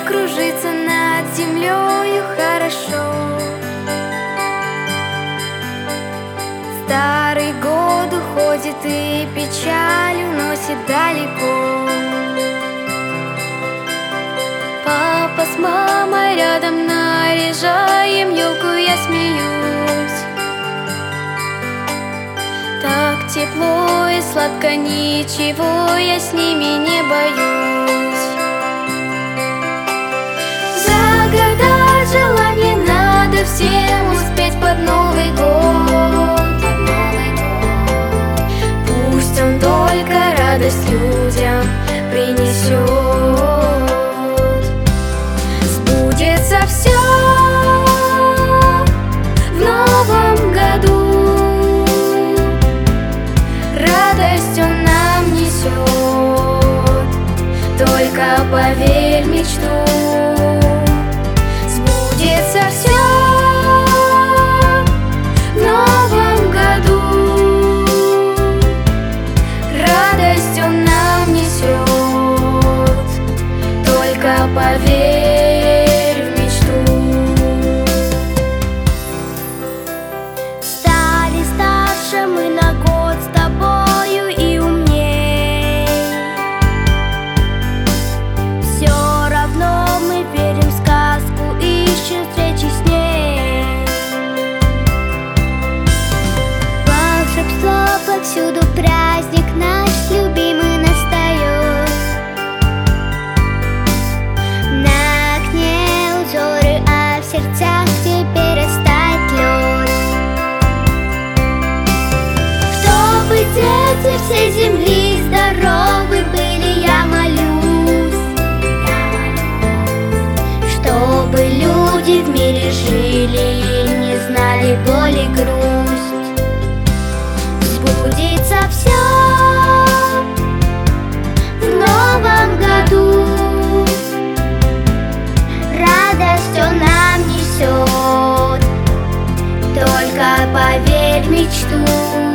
кружится над землею хорошо. Старый год уходит и печаль уносит далеко. Папа с мамой рядом, наряжаем елку, я смеюсь. Так тепло и сладко, ничего я с ними не боюсь. Загадать желание надо всем успеть под Новый год. Пусть он только радость людям принесет. Сбудется все в новом году, радость он нам несет. Только поверь в мечту. Сбудется все в новом году, радость он нам несет. Только поверь в мечту. Стали старше мы на год с тобою и умней. Все равно мы верим в сказку, ищем встречи с ней. Волшебство повсюду, праздник наш любимый настает. На окне узоры, а в сердцах теперь растает лед. Чтобы дети всей земли здоровы были, я молюсь. Чтобы люди в мире жили и не знали боль и грусть. Сбудется все в новом году, радость он нам несет. Только поверь в мечту.